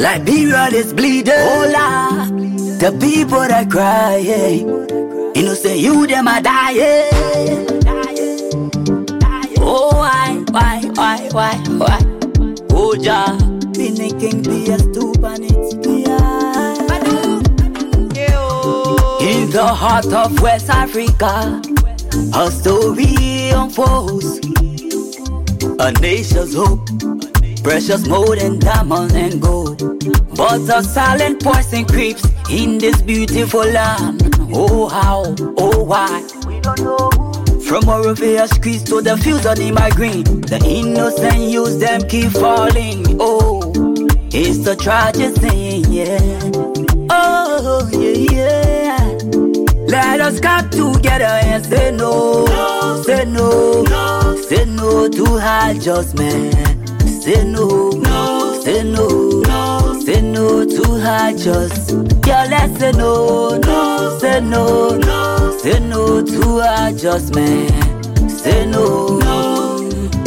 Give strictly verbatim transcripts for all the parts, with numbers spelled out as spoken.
Liberia is bleeding. Hola, the people that cry, yeah. Innocent you them a die, yeah. Oh why, why, why, why, why? Oh ja, Benin King be a stupid yeah. In the heart of West Africa, a story unfolds. A nation's hope, precious more than diamond and gold. But a silent poison creeps in this beautiful land. Oh how, oh why? We don't know. From Morovia streets to the fields of the migrant, the innocent youths them keep falling. Oh, it's the tragic thing, yeah. Oh yeah, yeah. Let us come together and say no, no. Say no, no. Say no to high judgment. Say no, no. Say no, no. Say no to high just. Yeah, let's say no, no. Say no, no. Say no to adjustment. Say no, no.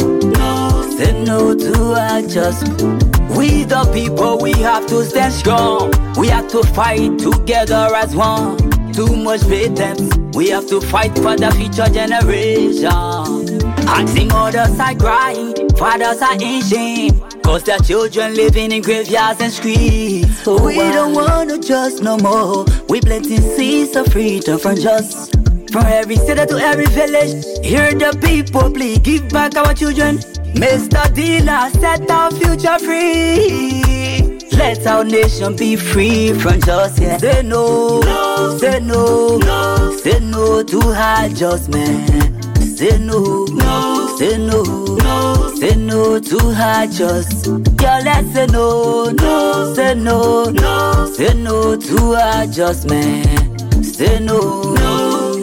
No. Say no to adjustment. We the people, we have to stand strong. We have to fight together as one. Too much victims, we have to fight for the future generation. Asking mothers are crying, fathers are in shame, cause their children living in graveyards and streets. Oh, we don't wanna just no more. We planting seeds of freedom from just. From every city to every village, hear the people please give back our children. Mister Dealer, set our future free. Let our nation be free from just, yeah. Say no, no. Say no, no. Say no to high judgment. Say no, no. Say no, no. Say no to high just. Yeah, let's say no, no. Say no, no. Say no to adjustment. Say no, no.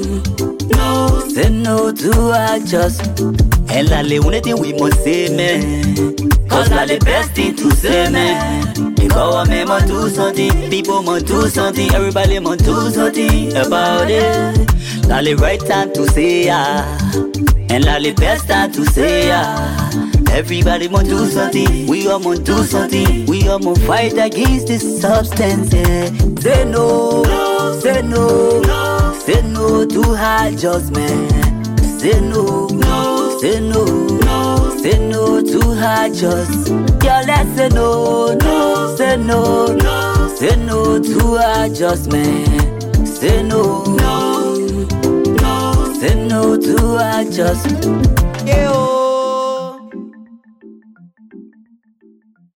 No. Say no to adjustment. And la unity we must say, man. Cause la the best thing to say, man. The government must do something, people must do something, everybody must do something about it. La the right time to say, yeah. And la the best time to say, yeah. Everybody must do something, we all must do something. We all must fight against this substance, yeah. Say no, no. Say no, no. Say no to high judgment. Say no, no. Say no, no. Say no to high just. Yeah, let's say no, no. Say no, no. Say no to adjustment. Say no, no. No. Say no to adjustment. Yeah.